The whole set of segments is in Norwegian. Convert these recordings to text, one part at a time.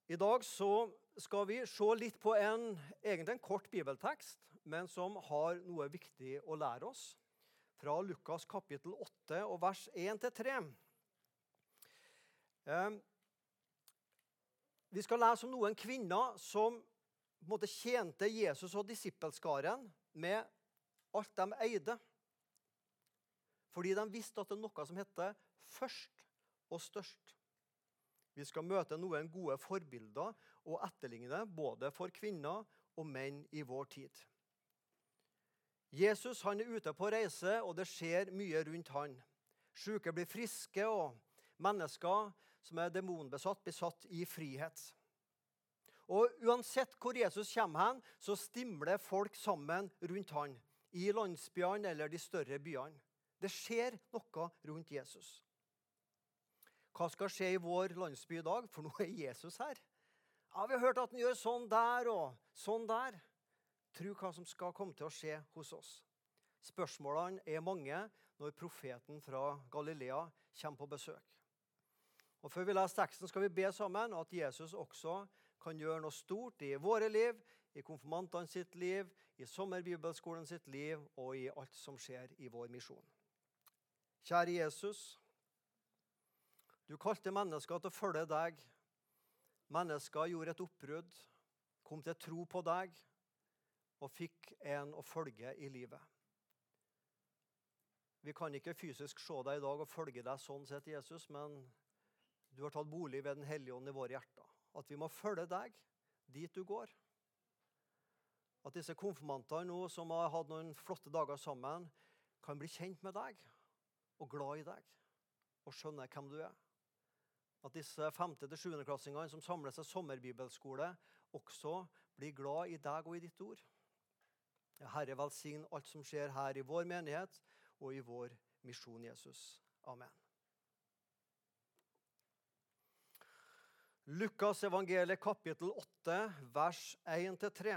I dag så skal vi se litt på egentlig en kort bibeltekst, men som har noe viktig å lære oss. Fra Lukas kapittel 8 og vers 1-3. Vi skal lese om noen kvinner som på en måte tjente Jesus og disippelskaren med alt de eide. Fordi de visste at det er noe som heter først og størst. Vi skal møte noen gode forbilder og etterligne både for kvinner og menn i vår tid. Jesus han er ute på reise, og det skjer mye rundt han. Syke blir friske, og mennesker som er demonbesatt blir satt i frihet. Og uansett hvor Jesus kommer hen, så stimler folk sammen rundt han, i landsbyene eller de større byene. Det skjer noe rundt Jesus. Hva skal skje i vår landsby i dag? For nå er Jesus her. Ja, vi har hørt at han gjør sånn der og sånn der. Tro hva som skal komme til å skje hos oss. Spørsmålene er mange når profeten fra Galilea kommer på besøk. Og før vi leser teksten skal vi be sammen at Jesus også kan gjøre noe stort i våre liv, i konfirmantene sitt liv, i sommerbibelskolen sitt liv og i alt som skjer i vår misjon. Kjære Jesus, du kalte mennesker til å følge deg. Mennesker gjorde et oppbrudd, kom til tro på deg og fikk en å følge i livet. Vi kan ikke fysisk se deg i dag og følge deg sånn sett, Jesus, men du har tatt bolig ved den hellige ånd i våre hjerter. At vi må følge deg dit du går. At disse konfirmantene nå som har hatt noen flotte dager sammen, kan bli kjent med deg og glad i deg og skjønne hvem du er. At disse 5.-7. klassingene som samler seg sommerbibelskole også blir glad i deg og i ditt ord. Herre, velsign alt som skjer her i vår menighet og i vår misjon, Jesus. Amen. Lukas evangeliet kapittel 8, vers 1-3.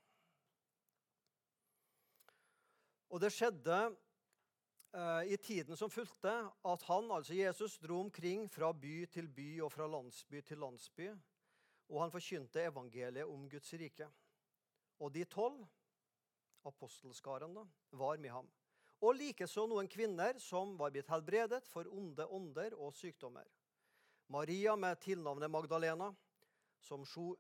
Og det skjedde i tiden som fulgte at han, altså Jesus, dro omkring fra by til by og fra landsby til landsby, og han forkynte evangeliet om Guds rike. Og de 12, apostelskaren da, var med ham. Og likeså noen kvinner som var blitt helbredet for onde ånder og sykdommer. Maria med tilnavnet Magdalena, som sju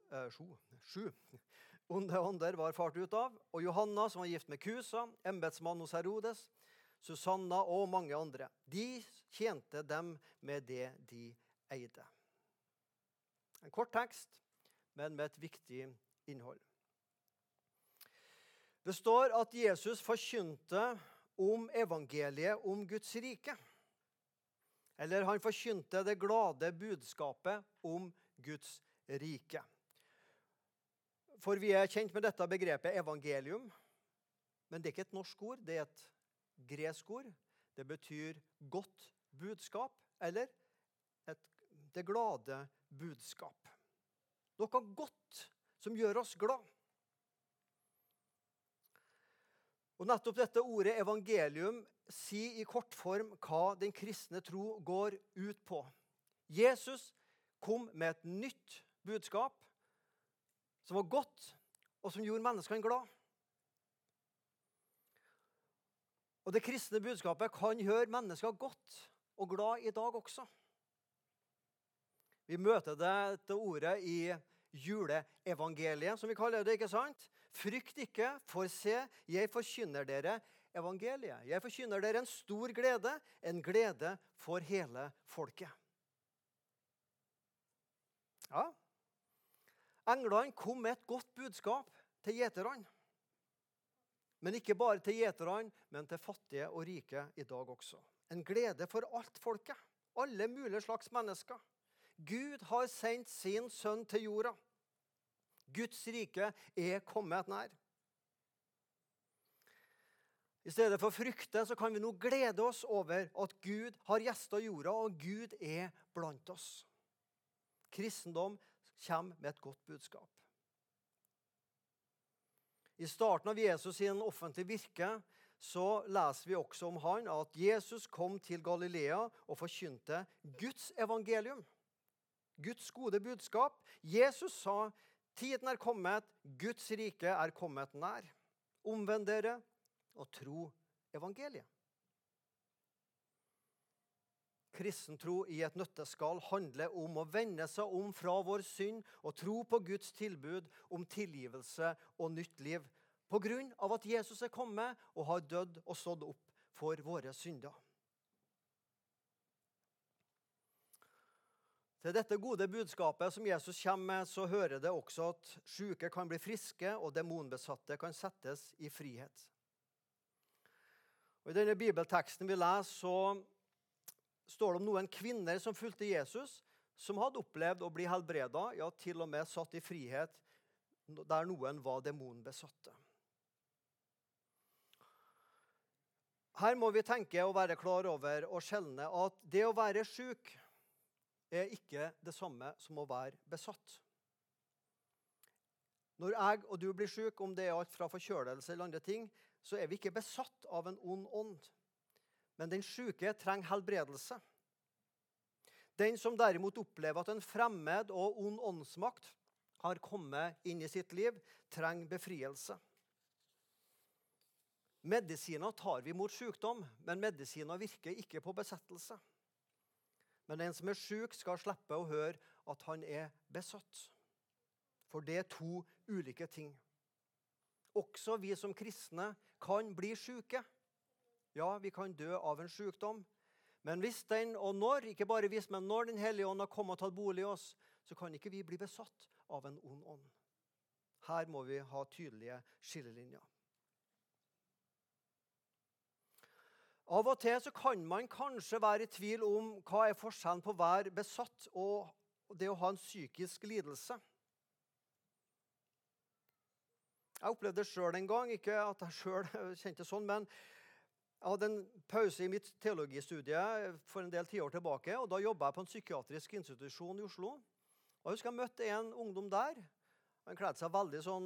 onde ånder var fart ut av, og Johanna som var gift med Kusa, embetsmann hos Herodes, Susanna og mange andre. De tjente dem med det de eide. En kort tekst, men med et viktig innhold. Det står at Jesus forkynte om evangeliet om Guds rike. Eller han forkynte det glade budskapet om Guds rike. For vi er kjent med dette begrepet evangelium, men det er ikke et norsk ord, det er et gresk ord. Det betyr godt budskap, eller det glade budskap. Noe godt som gjør oss glad. Og nettopp dette ordet evangelium sier i kortform hva den kristne tro går ut på. Jesus kom med et nytt budskap som var godt og som gjorde menneskene glad. Og det kristne budskapet kan gjøre mennesker godt og glad i dag også. Vi møter dette ordet i juleevangeliet, som vi kaller det, ikke sant? Frykt ikke, for se, jeg forkynner dere evangeliet. Jeg forkynner dere en stor glede, en glede for hele folket. Ja, englene kom med et godt budskap til gjeterne. Men ikke bare til gjeterne, men til fattige og rike i dag også. En glede for alt folket, alle mulige slags mennesker. Gud har sendt sin sønn til jorda. Guds rike er kommet nær. I stedet for frykte så kan vi nå glede oss over at Gud har gjestet jorda, og Gud er blant oss. Kristendom kommer med et godt budskap. I starten av Jesus sin offentlige virke så leser vi også om han at Jesus kom til Galilea og forkynte Guds evangelium. Guds gode budskap. Jesus sa, tiden er kommet, Guds rike er kommet nær. Omvend dere og tro evangeliet. Kristentro i et nøtteskall handler om å vende seg om fra vår synd og tro på Guds tilbud om tilgivelse og nytt liv, på grunn av at Jesus er kommet og har dødd og stått opp for våre synder. Til dette gode budskapet som Jesus kommer med, så hører det også at syke kan bli friske og demonbesatte kan settes i frihet. Og I denne bibelteksten vi leser, så står det om noen kvinner som fulgte Jesus, som hadde opplevd å bli helbredet, ja, til og med satt i frihet, der noen var demonbesatte. Her må vi tenke og være klar over og skjelne at det å være syk er ikke det samme som å være besatt. Når jeg og du blir syk, om det er alt fra forkjølelse eller andre ting, så er vi ikke besatt av en ond ånd. Men den syke trenger helbredelse. Den som derimot opplever at en fremmed og ond åndsmakt har kommet inn i sitt liv, trenger befrielse. Medisiner tar vi mot sykdom, men medisiner virker ikke på besettelse. Men den som er syk skal slippe å høre at han er besatt. For det er to ulike ting. Også vi som kristne kan bli syke. Ja, vi kan dø av en sykdom. Men hvis den, og når, ikke bare hvis, men når den hellige ånd har kommet og tatt bolig i oss, så kan ikke vi bli besatt av en ond ånd. Her må vi ha tydelige skillelinjer. Av og til så kan man kanskje være i tvil om hva er forskjellen på å være besatt og det å ha en psykisk lidelse. Jeg opplevde det selv en gang, ikke at jeg selv kjente sånn, men jeg hadde en pause i mitt teologistudie for en del tiår tilbake, og da jobbet jeg på en psykiatrisk institusjon i Oslo. Og jeg husker jeg møtte en ungdom der. Han kledde seg veldig sånn,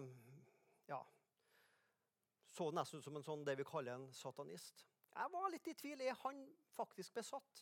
så nesten ut som en sånn, det vi kaller en satanist. Jeg var litt i tvil, er han faktisk besatt?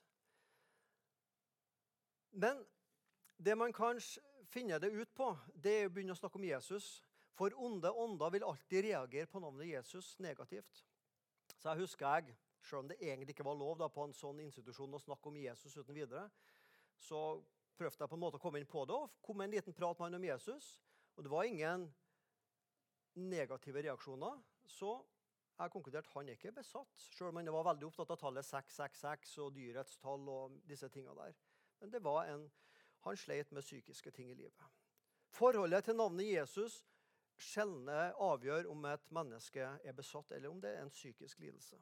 Men det man kanskje finner det ut på, det er å begynne å snakke om Jesus. For onde ånder vil alltid reagere på navnet Jesus negativt. Så jeg husker selv om det egentlig ikke var lov da, på en sånn institusjon å snakke om Jesus uten videre, så prøvde jeg på en måte å komme inn på det, og kom en liten prat med han om Jesus, og det var ingen negative reaksjoner, så jeg konkluderte at han ikke er besatt, selv om han var veldig opptatt av tallet 666 og dyrets tall og disse tingene der. Men det var han sleit med psykiske ting i livet. Forholdet til navnet Jesus sjelden avgjør om et menneske er besatt, eller om det er en psykisk lidelse.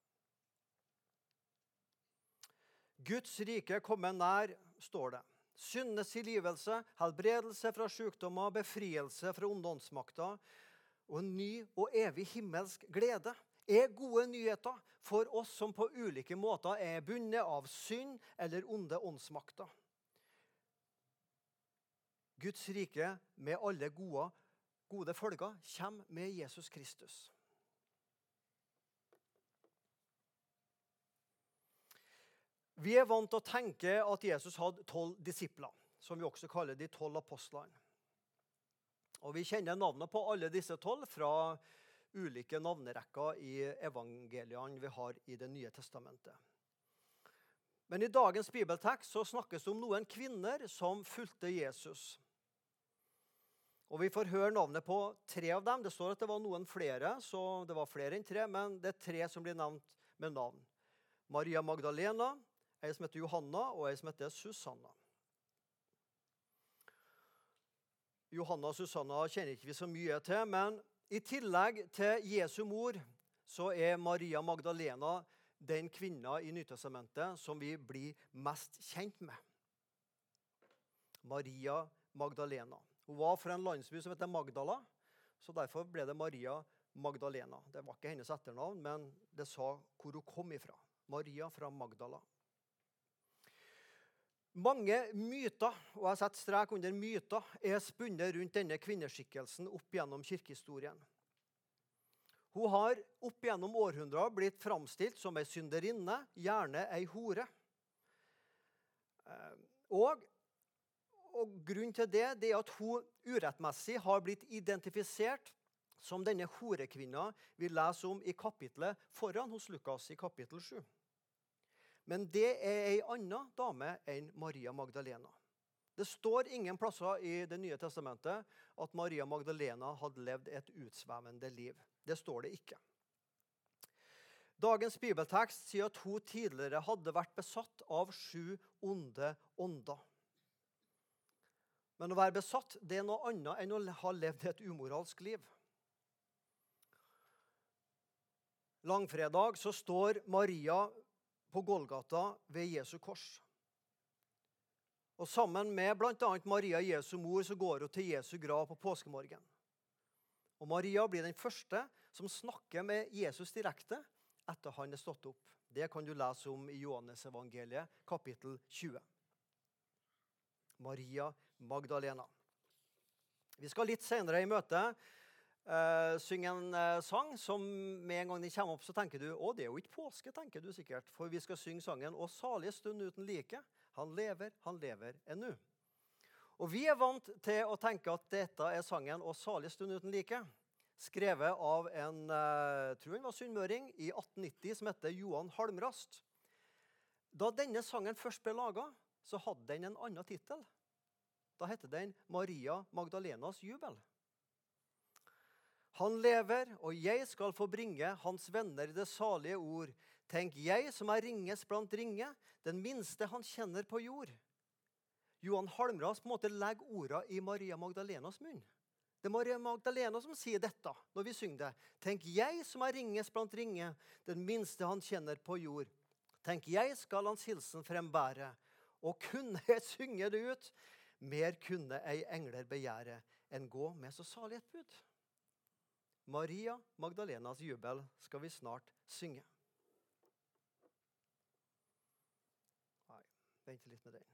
Guds rike kommer nær, står det. Syndenes tilgivelse, helbredelse fra sykdommer, befrielse fra onde åndsmakter, og en ny og evig himmelsk glede er gode nyheter for oss som på ulike måter er bundet av synd eller onde åndsmakter. Guds rike med alle gode følger kommer med Jesus Kristus. Vi er vant til å tenke at Jesus hadde 12 disipler, som vi også kaller de 12 apostlene. Og vi kjenner navnet på alle disse 12 fra ulike navnerekker i evangeliene vi har i Det nye testamentet. Men i dagens bibeltekst så snakkes det om noen kvinner som fulgte Jesus. Og vi får høre navnet på 3 av dem. Det står at det var noen flere, så det var flere enn 3, men det er 3 som blir nevnt med navn. Maria Magdalena, ei som heter Johanna, og ei som heter Susanna. Johanna og Susanna kjenner ikke vi så mye til, men i tillegg til Jesu mor, så er Maria Magdalena den kvinna i Nytestamentet som vi blir mest kjent med. Maria Magdalena. Hun var fra en landsby som heter Magdala, så derfor ble det Maria Magdalena. Det var ikke hennes etternavn, men det sa hvor hun kom ifra. Maria fra Magdala. Mange myter, og jeg setter strek under myter, er spunnet rundt denne kvinneskikkelsen opp gjennom kirkehistorien. Hun har opp gjennom århundrer blitt framstilt som en synderinne, gjerne en hore. Og og grunnen til det er at hun urettmessig har blitt identifisert som denne horekvinna vi leser om i kapitlet foran hos Lukas i kapittel 7. Men det er en annen dame enn Maria Magdalena. Det står ingen plasser i Det nye testamentet at Maria Magdalena hadde levd et utsvevende liv. Det står det ikke. Dagens bibeltekst sier at hun tidligere hadde vært besatt av 7 onde ånder. Men å være besatt, det er noe annet enn å ha levd et umoralsk liv. Langfredag så står Maria på Golgata ved Jesu kors. Og sammen med blant annet Maria, Jesu mor, så går hun til Jesu grav på påskemorgen. Og Maria blir den første som snakker med Jesus direkte etter han er stått opp. Det kan du lese om i Johannes evangeliet, kapittel 20. Maria Magdalena. Vi skal litt senere i møtet synge en sang som med en gang den kommer opp, så tenker du, å, det er jo ikke påske, tenker du sikkert, for vi skal synge sangen «Å salige stund uten like, han lever ennu». Og vi er vant til å tenke at dette er sangen «Å salige stund uten like», skrevet av en, tror han var sunnmøring, i 1890, som heter Johan Halmrast. Da denne sangen først ble laget, så hadde den en annen titel. Da heter den «Maria Magdalenas jubel». Han lever, og jeg skal få bringe hans venner det salige ord. Tenk jeg som er ringes blant ringe, den minste han kjenner på jord. Johan Halmrast på en måte legger ordene i Maria Magdalenas munn. Det er Maria Magdalena som sier dette når vi synger det. Tenk jeg som er ringes blant ringe, den minste han kjenner på jord. Tenk jeg skal hans hilsen frembære, og kunne jeg synge det ut, mer kunne ei engler begjære enn gå med så salig et bud. Maria Magdalenas jubel skal vi snart synge. Nei, vent litt med den.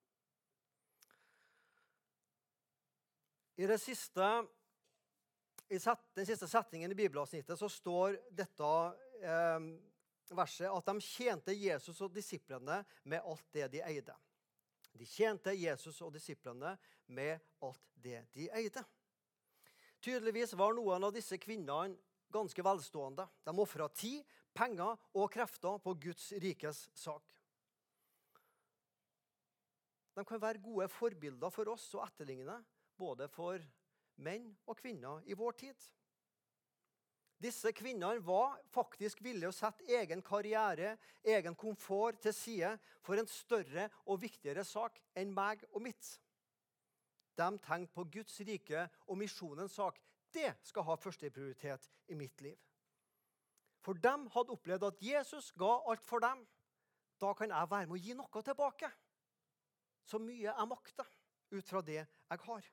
I den siste setningen i bibelavsnittet så står dette verset at de tjente Jesus og disiplene med alt det de eide. De tjente Jesus og disiplene med alt det de eide. Tydeligvis var noen av disse kvinnene ganske velstående. De offret tid, penger og krefter på Guds rikes sak. De kan være gode forbilder for oss og etterligne, både for menn og kvinner i vår tid. Disse kvinnene var faktisk villige å sette egen karriere, egen komfort til side for en større og viktigere sak enn meg og mitt. De tenkte på Guds rike og misjonens sak. Det skal ha første prioritet i mitt liv. For de hadde opplevd at Jesus ga alt for dem. Da kan jeg være med å gi noe tilbake. Så mye jeg makter ut fra det jeg har.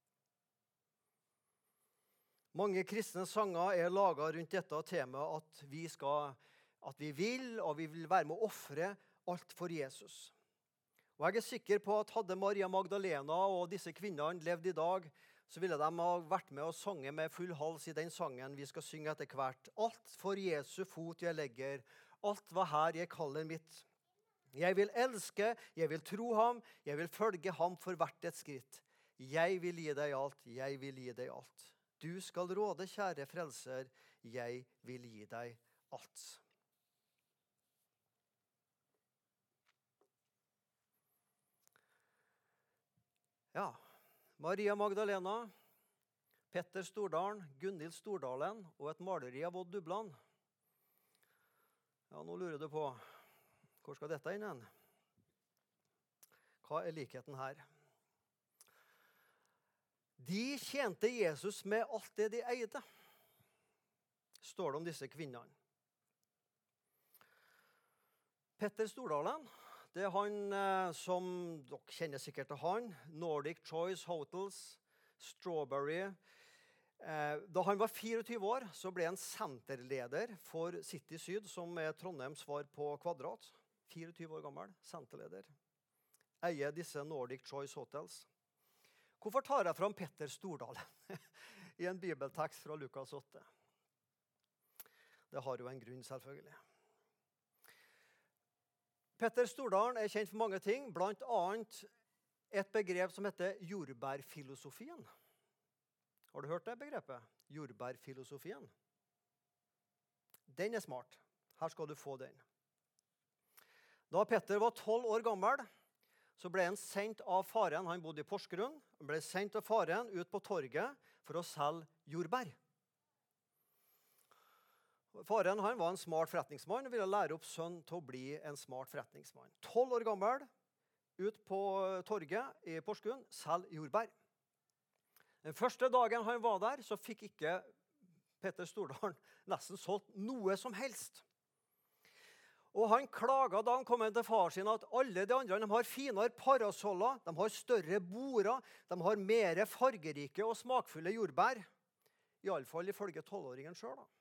Mange kristne sanger er laget rundt dette temaet at vi vil være med å offre alt for Jesus. Og jeg er sikker på at hadde Maria Magdalena og disse kvinnene levd i dag, så ville de ha vært med og sange med full hals i den sangen vi skal synge etter hvert. Alt for Jesu fot jeg legger, alt var her jeg kaller mitt. Jeg vil elske, jeg vil tro ham, jeg vil følge ham for hvert et skritt. Jeg vil gi deg alt, jeg vil gi deg alt. Du skal råde, kjære frelser, jeg vil gi deg alt. Ja, Maria Magdalena, Petter Stordalen, Gunhild Stordalen og et maleri av Odd Dubland. Ja, nå lurer du på, hvor skal dette inn hen? Hva er likheten her? De tjente Jesus med alt det de eide, står det om disse kvinnene. Petter Stordalen, det er han som dere kjenner sikkert til han, Nordic Choice Hotels, Strawberry. Da han var 24 år, så ble han senterleder for City Syd, som er Trondheims svar på Kvadrat. 24 år gammel, senterleder. Eier disse Nordic Choice Hotels. Hvorfor tar jeg fram Petter Stordalen i en bibeltekst fra Lukas 8? Det har jo en grunn, selvfølgelig. Petter Stordalen er kjent for mange ting, blant annet et begrep som heter jordbærfilosofien. Har du hørt det begrepet? Jordbærfilosofien. Den er smart. Her skal du få den. Da Petter var 12 år gammel, så ble han sendt av faren. Han bodde i Porsgrunn. Han ble sendt av faren ut på torget for å selge jordbær. Faren han var en smart forretningsmann og ville lære opp sønnen til å bli en smart forretningsmann. 12 år gammel, ut på torget i Porsgrunn, selge jordbær. Den første dagen han var der, så fikk ikke Petter Stordalen nesten solgt noe som helst. Og han klaget da han kom til far sin at alle de andre de har finere parasoller, de har større border, de har mer fargerike og smakfulle jordbær. I alle fall ifølge 12-åringen selv. Da.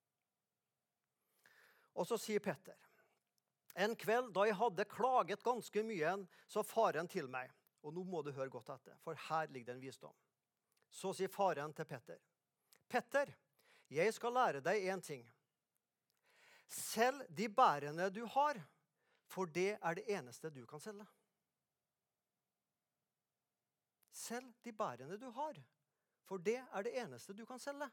Og så sier Petter, en kveld da jeg hadde klaget ganske mye, sa faren til meg, og nå må du høre godt etter, for her ligger det en visdom. Så sier faren til Petter, Petter, jeg skal lære deg en ting. Selg de bærene du har, for det er det eneste du kan selge. Selg de bærene du har, for det er det eneste du kan selge.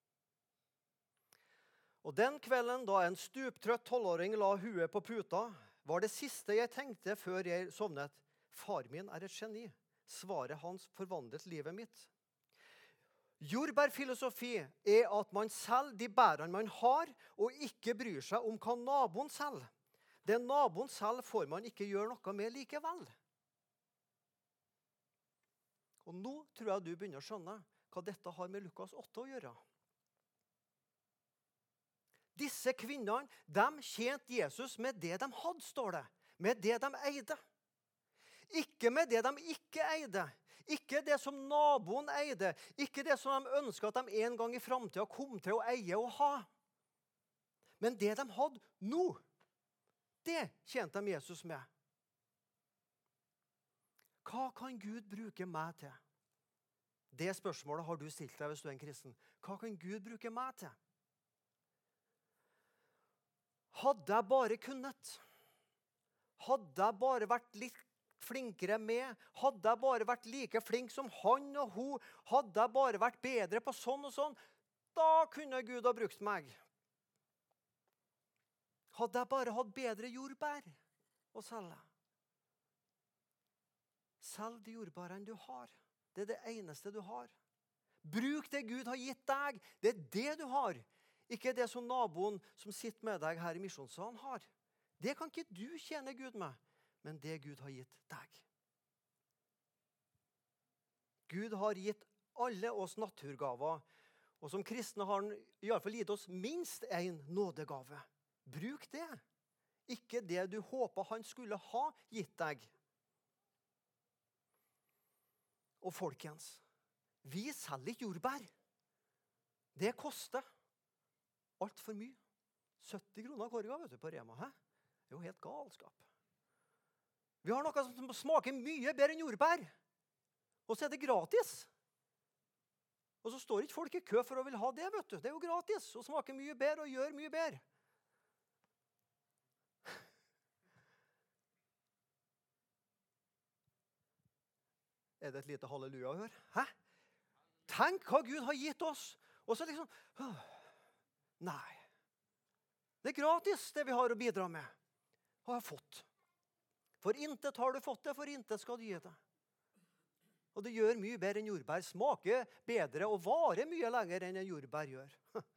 Og den kvelden da en stuptrøtt 12-åring la huet på puta, var det siste jeg tenkte før jeg sovnet. Far min er et geni. Svaret hans forvandlet livet mitt. Jordbærfilosofi er at man selger de bærene man har, og ikke bryr seg om hva naboen selger. Det naboen selger får man ikke gjøre noe med likevel. Og nå tror jeg du begynner å skjønne hva dette har med Lukas 8 å gjøre. Disse kvinnene, de tjente Jesus med det de hadde, står det. Med det de eide. Ikke med det de ikke eide. Ikke det som naboen eide. Ikke det som de ønsket at de en gang i fremtiden kom til å eie og ha. Men det de hadde nå, det tjente de Jesus med. Hva kan Gud bruke meg til? Det spørsmålet har du stilt deg hvis du er en kristen. Hva kan Gud bruke meg til? Hadde jeg bare kunnet, hadde jeg bare vært litt flinkere med, hadde jeg bare vært like flink som han og hun, hadde jeg bare vært bedre på sånn og sånn, da kunne Gud ha brukt meg. Hadde jeg bare hatt bedre jordbær å selge. Selg de jordbærene du har. Det er det eneste du har. Bruk det Gud har gitt deg. Det er det du har. Ikke det som naboen som sitter med deg her i misjonssalen har. Det kan ikke du tjene Gud med, men det Gud har gitt deg. Gud har gitt alle oss naturgaver, og som kristne har han i alle fall gitt oss minst en nådegave. Bruk det. Ikke det du håper han skulle ha gitt deg. Og folkens, vi selger ikke jordbær. Det koster. Alt for mye. 70 kroner korga, vet du, på Rema. Hæ? Det er jo helt galskap. Vi har noe som smaker mye bedre enn jordbær. Og så er det gratis. Og så står ikke folk i kø for å vil ha det, vet du. Det er jo gratis, og smaker mye bedre og gjør mye bedre. Er det et lite halleluja å høre? Hæ? Tenk hva Gud har gitt oss. Og så liksom... Nei. Det er gratis det vi har å bidra med. Og har fått. For intet har du fått det, for intet skal du gi det. Og det gjør mye bedre enn jordbær. Smaker bedre og varer mye lenger enn en jordbær gjør.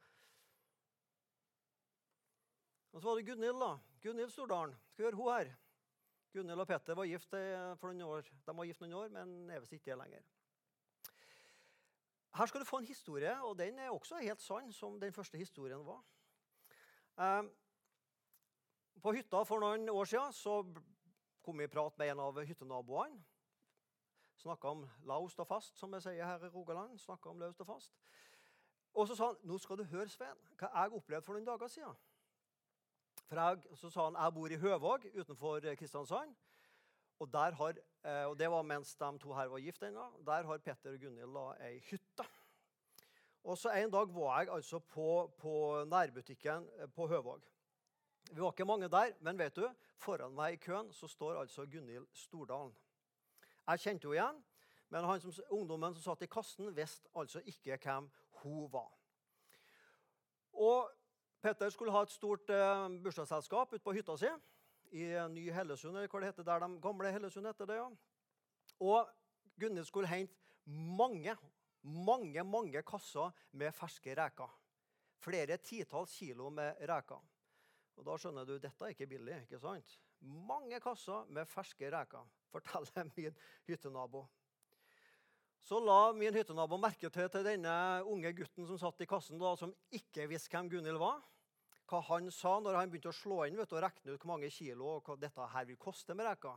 Og så var det Gunhild da. Gunhild Stordalen. Skal vi høre hun her. Gunhild og Petter var gift for noen år. De var gift noen år, men er visst ikke det lenger. Her skal du få en historie, og den er også helt sann som den første historien var. På hytta for noen år siden så kom vi i prat med en av hyttenaboene. Snakket om laust og fast, som jeg sier her i Rogaland. Snakket om laust og fast. Og så sa han, nå skal du høre, Sven, hva jeg opplevde for noen dager siden. Så sa han, jeg bor i Høvåg utenfor Kristiansand. Og det var mens de to her var gift ennå. Der har Petter og Gunhild ei hytte. Og så en dag var jeg altså på nærbutikken på Høvåg. Vi var ikke mange der, men vet du, foran meg i køen så står altså Gunhild Stordalen. Jeg kjente henne igjen, men ungdommen som satt i kassen visste altså ikke hvem hun var. Og Petter skulle ha et stort bursdagsselskap ute på hytta si, i Ny Hellesund, eller hva det heter, der de gamle Hellesund heter det, ja. Og Gunhild skulle hente mange kasser med ferske reker. Flere titalls kilo med reker. Og da skjønner du, dette er ikke billig, ikke sant? Mange kasser med ferske reker, forteller min hyttenabo. Så la min hyttenabo merke til denne unge gutten som satt i kassen, da, som ikke visste hvem Gunhild var. Hva han sa når han begynte å slå inn, og rekne ut hvor mange kilo og hva dette her vil koste med reker.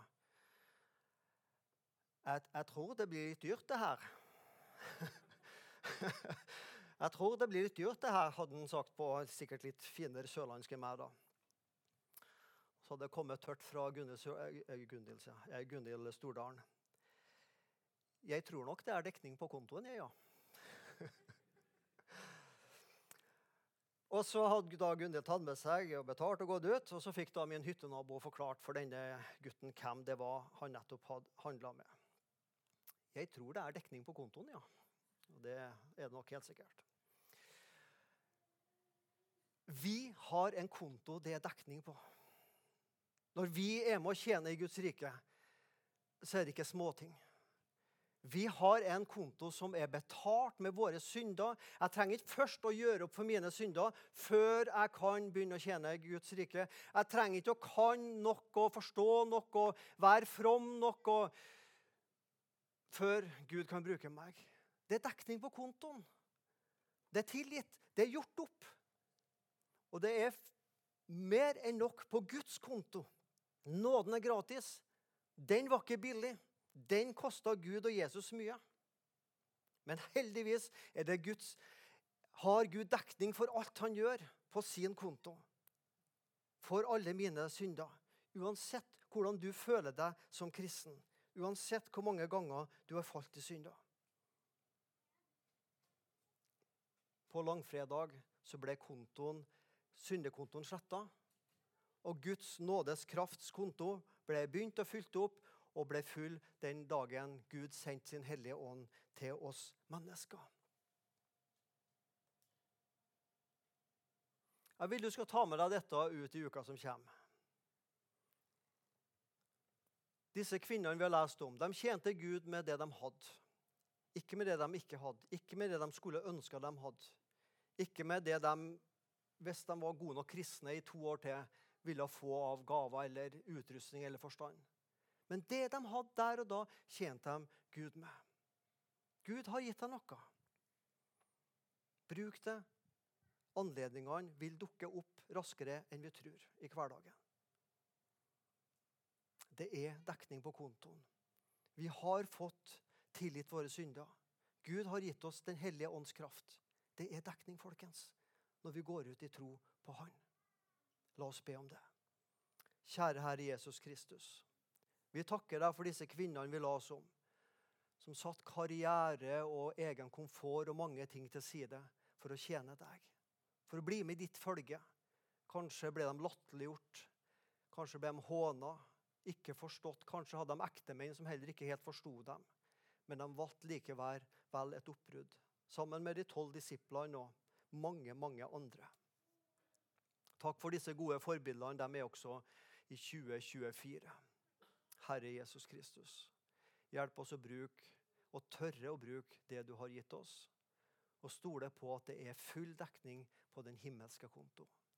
Jeg tror det blir litt dyrt det her. Jeg tror det blir litt dyrt det her, hadde han sagt på sikkert litt finere sørlandsk enn meg da. Så hadde det kommet tørt fra Gunhild Stordalen. Jeg tror nok det er dekning på kontoen, ja. Og så hadde da Gunhild tatt med seg og betalt og gått ut, og så fikk da min hyttenabo forklart for denne gutten hvem det var han nettopp hadde handlet med. Jeg tror det er dekning på kontoen, ja. Og det er det nok helt sikkert. Vi har en konto det er dekning på. Når vi er med å tjene i Guds rike, så er det ikke småting. Vi har en konto som er betalt med våre synder. Jeg trenger ikke først å gjøre opp for mine synder før jeg kan begynne å tjene i Guds rike. Jeg trenger ikke å kan nok og forstå nok og være from nok før Gud kan bruke meg. Det er dekning på kontoen. Det er tilgitt. Det er gjort opp. Og det er mer enn nok på Guds konto. Nåden er gratis. Den var ikke billig. Den kostet Gud og Jesus mye. Men heldigvis har Gud dekning for alt han gjør på sin konto. For alle mine synder. Uansett hvordan du føler deg som kristen. Uansett hvor mange ganger du har falt i synder. På langfredag så ble syndekontoen slettet. Og Guds nådes krafts konto ble begynt og fylt opp og ble full den dagen Gud sendte sin hellige ånd til oss mennesker. Jeg vil du skal ta med deg dette ut i uka som kommer. Disse kvinnene vi har lest om, de tjente Gud med det de hadde. Ikke med det de ikke hadde. Ikke med det de skulle ønske de hadde. Ikke med det de, hvis de var gode nok kristne i 2 år til, ville få av gaver eller utrustning eller forstand. Men det de hadde der og da, tjente de Gud med. Gud har gitt dem noe. Bruk det. Anledningene vil dukke opp raskere enn vi tror i hverdagen. Det er dekning på kontoen. Vi har fått tilgitt våre synder. Gud har gitt oss den hellige ånds kraft. Det er dekning, folkens, når vi går ut i tro på Han. La oss be om det. Kjære Herre Jesus Kristus. Vi takker deg for disse kvinnene vi la oss om, som satt karriere og egen komfort og mange ting til side for å tjene deg, for å bli med i ditt følge. Kanskje ble de latterliggjort, kanskje ble de hånet, ikke forstått, kanskje hadde de ektemenn som heller ikke helt forstod dem, men de valgte likevel et oppbrudd, sammen med de 12 disiplene og mange andre. Takk for disse gode forbildene, de er også i 2024. Herre Jesus Kristus, hjelp oss å tørre å bruke det du har gitt oss, og stole på at det er full dekning på den himmelske konto.